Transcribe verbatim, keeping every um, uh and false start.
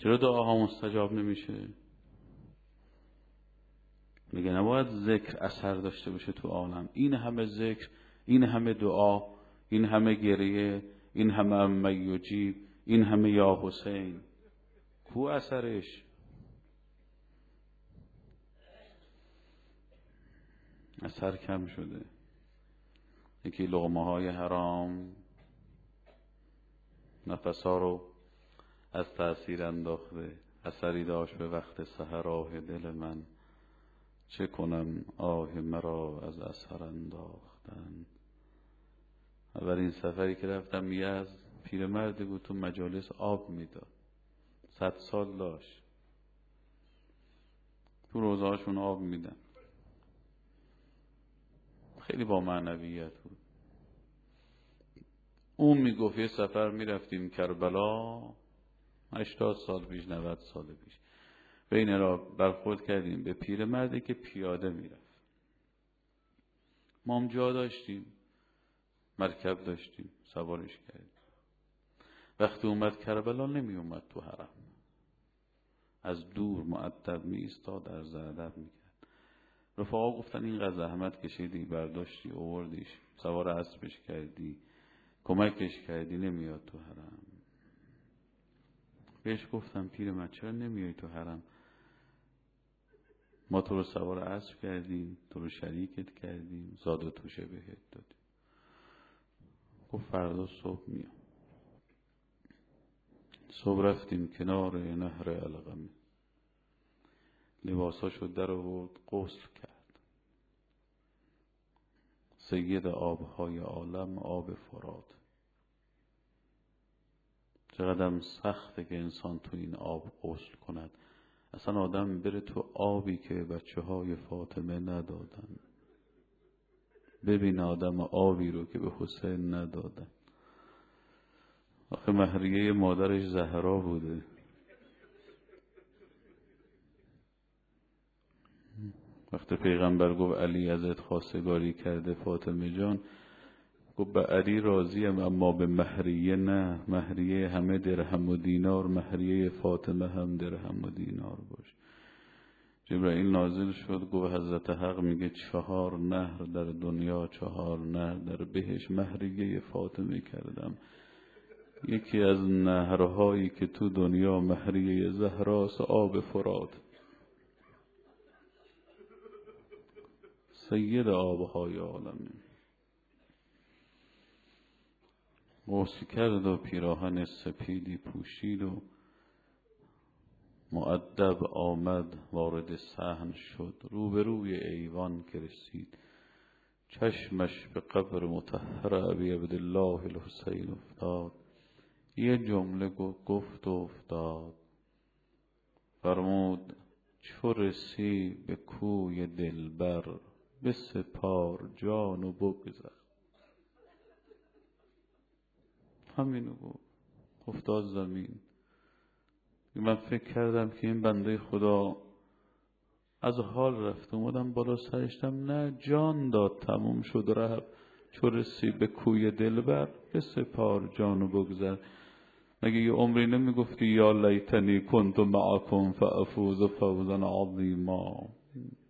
چرا دعاها مستجاب نمیشه؟ میگه نباید ذکر اثر داشته باشه تو عالم. این همه ذکر، این همه دعا، این همه گریه، این همه اما یجیب، این همه یا حسین، کو اثرش؟ اثر کم شده. یکی لقمه های حرام نفسا رو از تأثیر انداخته. اثری داشت به وقت سحر آه دل من، چه کنم آه مرا از اثر انداختن. اولین سفری که رفتم یزد، پیرمردی بود تو مجالس آب میداد، صد سال داشت، تو روزهاشون آب میدن، خیلی با معنویت بود. اون میگفت یه سفر میرفتیم کربلا هشتاد سال پیش، نود سال پیش، بین را برخورد کردیم به پیرمردی که پیاده میرفت. ما هم جا داشتیم، مرکب داشتیم، سوارش کردیم. وقتی اومد کربلا نمی اومد تو حرم، از دور مؤدب می ایستاد، در ادب می کرد. رفقا گفتن اینقدر زحمت کشیدی، برداشتی، آوردیش، سوار اسبش کردی، کمکش کردی، نمیاد تو حرم. بهش گفتم پیرمرد چرا نمیای تو حرم؟ ما تو رو سوار اسب کردیم، تو رو شریکت کردیم، زاد و توشه بهت دادیم. گفت فردا صبح میام. صبح رفتیم کنار نهر علقمه، لباساشو در آورد، غسل کرد. سید آبهای عالم آب فرات. چقدر سخته که انسان تو این آب غسل کند. اصلا آدم بره تو آبی که بچه های فاطمه ندادن. ببین آدم آبی رو که به حسین ندادن. آخه مهریه مادرش زهرا بوده. وقتی پیغمبر گفت علی ازت خواستگاری کرده فاطمه جان، گفت به علی راضیم اما به مهریه نه. مهریه همه درهم و دینار، مهریه فاطمه هم درهم و دینار باش. جبرائیل نازل شد، گفت حضرت حق میگه چهار نهر در دنیا، چهار نهر در بهشت مهریه فاطمه کردم. یکی از نهرهایی که تو دنیا مهریه زهراست آب فرات، سید آبهای عالمه. غسل کرد و پیراهن سپیدی پوشید و مؤدب آمد، وارد صحن شد. روبروی ایوان که رسید، چشمش به قبر مطهر ابی عبدالله الحسین افتاد. یه جمله گفت و افتاد، فرمود چو رسی به کوی دلبر، بسپار جان و بگذر. همینو گفت، افتاد زمین. من فکر کردم که این بنده خدا از حال رفت، اومدم بالا سرشتم، نه جان داد، تموم شد رفت. چو رسی به کوی دلبر، بسپار جان و بگذر. مگه یه عمری نمیگفتی یا لیتنی کنت معکم فافوز فوزا عظیما؟